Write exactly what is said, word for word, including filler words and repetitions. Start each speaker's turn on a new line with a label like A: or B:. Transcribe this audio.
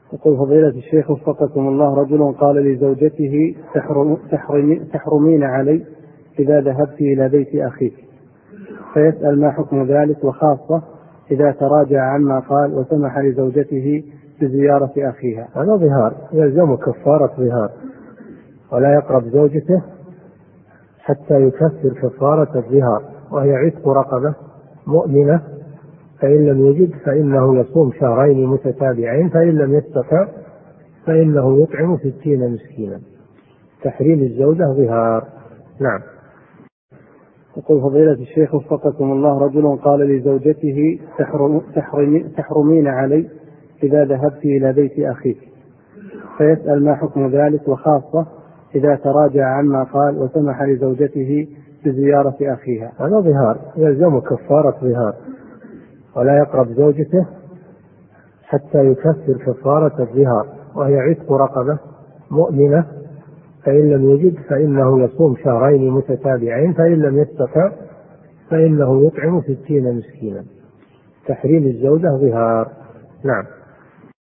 A: يقول فضيلة الشيخ وفقكم الله، رجل قال لزوجته تحرم تحرمي تحرمين علي إذا ذهبت إلى بيت أخيك، فيسأل ما حكم ذلك، وخاصة إذا تراجع عما قال وسمح لزوجته بزيارة أخيها.
B: هذا ظهار، يلزم كفارة ظهار، ولا يقرب زوجته حتى يكفر كفارة الظهار، وهي عتق رقبة مؤمنة، فإن لم يجد فإنه يصوم شهرين متتابعين، فإن لم يستطع فإنه يطعم ستين مسكينا. تحريم الزوجة ظهار. نعم.
A: يقول فضيلة الشيخ وفقكم الله، رجل قال لزوجته تحرم تحرمي تحرمين علي إذا ذهبت إلى بيت أخيك، فيسأل ما حكم ذلك، وخاصة إذا تراجع عما قال وسمح لزوجته بزيارة أخيها.
B: هذا ظهار، يلزم كفارة ظهار، ولا يقرب زوجته حتى يكفر كفارة الظهار، وهي عتق رقبة مؤمنة، فإن لم يجد فإنه يصوم شهرين متتابعين، فإن لم يستطع فإنه يطعم ستين مسكينا. تحريم الزوجة ظهار. نعم.